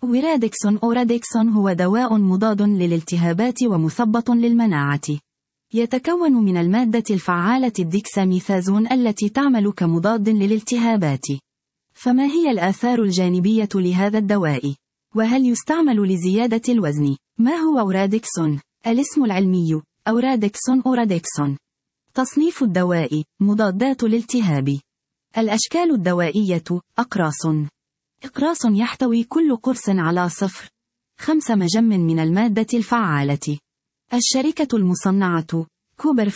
ورادكسون أورادكسون هو دواء مضاد للالتهابات ومثبط للمناعة. يتكون من المادة الفعالة الديكساميثازون التي تعمل كمضاد للالتهابات. فما هي الآثار الجانبية لهذا الدواء؟ وهل يستعمل لزيادة الوزن؟ ما هو أورادكسون؟ الاسم العلمي أورادكسون أورادكسون. تصنيف الدواء مضادات الالتهاب. الأشكال الدوائية أقراص. إقراص يحتوي كل قرص على 0.5 مجم من المادة الفعالة. الشركة المصنعة كوبر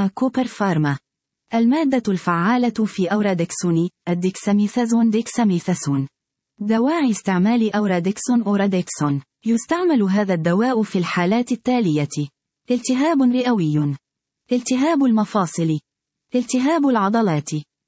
فارما. المادة الفعالة في أورادكسون الديكساميثازون ديكساميثاسون. دواعي استعمال أورادكسون. يستعمل هذا الدواء في الحالات التالية: التهاب رئوي، التهاب المفاصل، التهاب العضلات،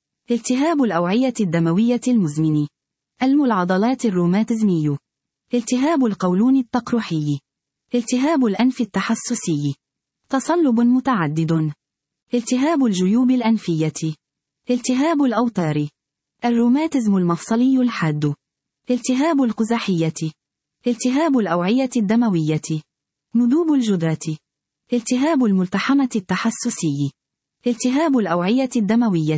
التهاب الأوعية الدموية المزمن، ألم العضلات الروماتيزمي، التهاب القولون التقرحي، التهاب الأنف التحسسي، تصلب متعدد، التهاب الجيوب الأنفية، التهاب الأوتار، الروماتيزم المفصلي الحاد، التهاب القزحية، التهاب الأوعية الدموية، ندوب الجدرة، التهاب الملتحمة التحسسي، التهاب الأوعية الدموية،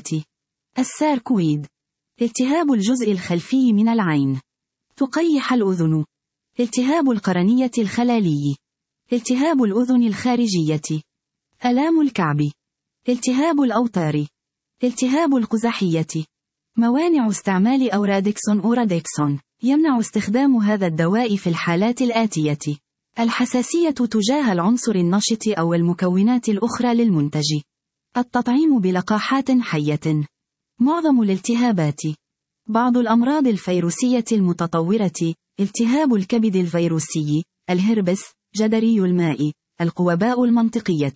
الساركويد، التهاب الجزء الخلفي من العين، تقيح الأذن، التهاب القرنية الخلالي، التهاب الأذن الخارجية، آلام الكعب، التهاب الأوتار، التهاب القزحية. موانع استعمال أورادكسون. يمنع استخدام هذا الدواء في الحالات الآتية: الحساسية تجاه العنصر النشط أو المكونات الأخرى للمنتج، التطعيم بلقاحات حية، معظم الالتهابات، بعض الأمراض الفيروسية المتطورة، التهاب الكبد الفيروسي، الهربس، جدري الماء، القوباء المنطقية،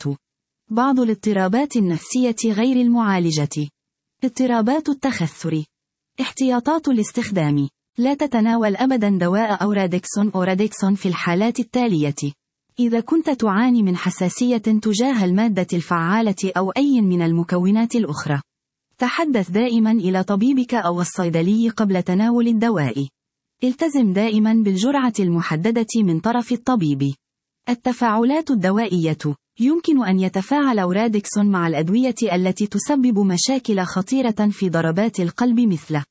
بعض الاضطرابات النفسية غير المعالجة، اضطرابات التخثر. احتياطات الاستخدام: لا تتناول أبدا دواء أورادكسون في الحالات التالية: إذا كنت تعاني من حساسية تجاه المادة الفعالة أو أي من المكونات الأخرى، تحدث دائما إلى طبيبك أو الصيدلي قبل تناول الدواء. التزم دائما بالجرعة المحددة من طرف الطبيب. التفاعلات الدوائية: يمكن أن يتفاعل أورادكسون مع الأدوية التي تسبب مشاكل خطيرة في ضربات القلب، مثل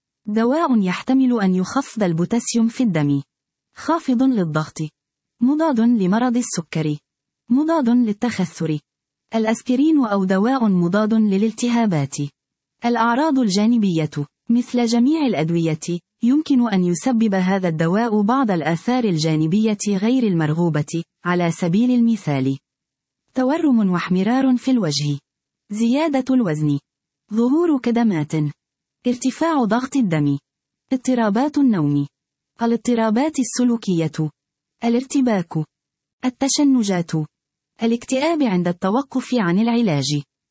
دواء يحتمل أن يخفض البوتاسيوم في الدم، خافض للضغط، مضاد لمرض السكري، مضاد للتخثر، الأسبرين أو دواء مضاد للالتهابات. الأعراض الجانبية: مثل جميع الأدوية، يمكن أن يسبب هذا الدواء بعض الآثار الجانبية غير المرغوبة، على سبيل المثال: تورم واحمرار في الوجه، زيادة الوزن، ظهور كدمات، ارتفاع ضغط الدم، اضطرابات النوم، الاضطرابات السلوكية، الارتباك، التشنجات، الاكتئاب عند التوقف عن العلاج،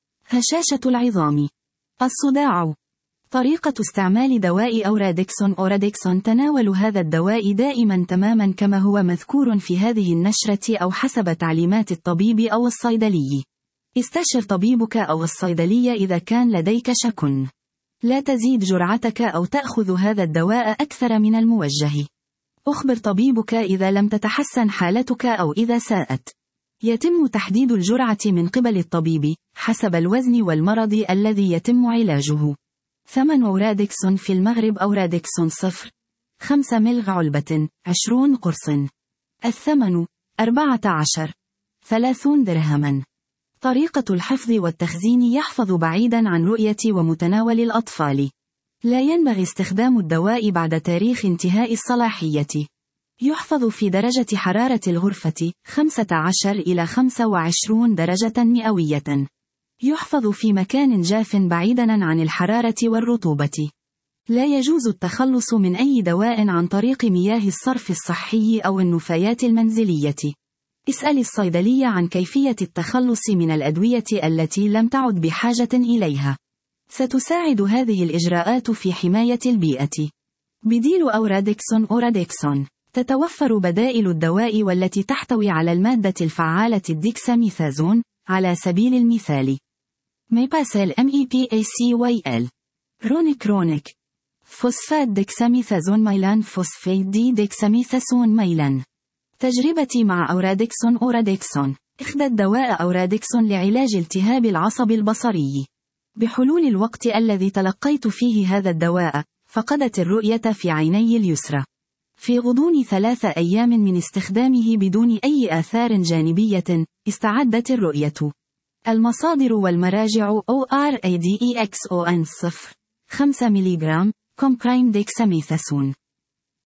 هشاشة العظام، الصداع. طريقة استعمال دواء أورادكسون. تناول هذا الدواء دائما تماما كما هو مذكور في هذه النشرة أو حسب تعليمات الطبيب أو الصيدلي. استشر طبيبك أو الصيدلي إذا كان لديك شك. لا تزيد جرعتك أو تأخذ هذا الدواء أكثر من الموجه. أخبر طبيبك إذا لم تتحسن حالتك أو إذا ساءت. يتم تحديد الجرعة من قبل الطبيب حسب الوزن والمرض الذي يتم علاجه. ثمن أورادكسون في المغرب: أورادكسون 0.5 ملغ علبة 20 قرص. الثمن 30 درهما. طريقة الحفظ والتخزين: يحفظ بعيدا عن رؤية ومتناول الأطفال. لا ينبغي استخدام الدواء بعد تاريخ انتهاء الصلاحية. يحفظ في درجة حرارة الغرفة 15 إلى 25 درجة مئوية. يحفظ في مكان جاف بعيدا عن الحرارة والرطوبة. لا يجوز التخلص من أي دواء عن طريق مياه الصرف الصحي أو النفايات المنزلية. اسأل الصيدلي عن كيفية التخلص من الأدوية التي لم تعد بحاجة إليها. ستساعد هذه الإجراءات في حماية البيئة. بديل أورادكسون. تتوفر بدائل الدواء والتي تحتوي على المادة الفعالة الديكساميثازون، على سبيل المثال: ميباسيل MEPACYL، رونيك، فوسفات ديكساميثازون ميلان فوسفيت دي ديكساميثاسون ميلان. تجربتي مع أوراديكسون أوراديكسون. اخذت دواء أوراديكسون لعلاج التهاب العصب البصري. بحلول الوقت الذي تلقيت فيه هذا الدواء، فقدت الرؤية في عيني اليسرى. في غضون 3 أيام من استخدامه بدون أي آثار جانبية، استعدت الرؤية. المصادر والمراجع ORADEXON 0 5 ملغ كومبرايم ديكساميثاسون.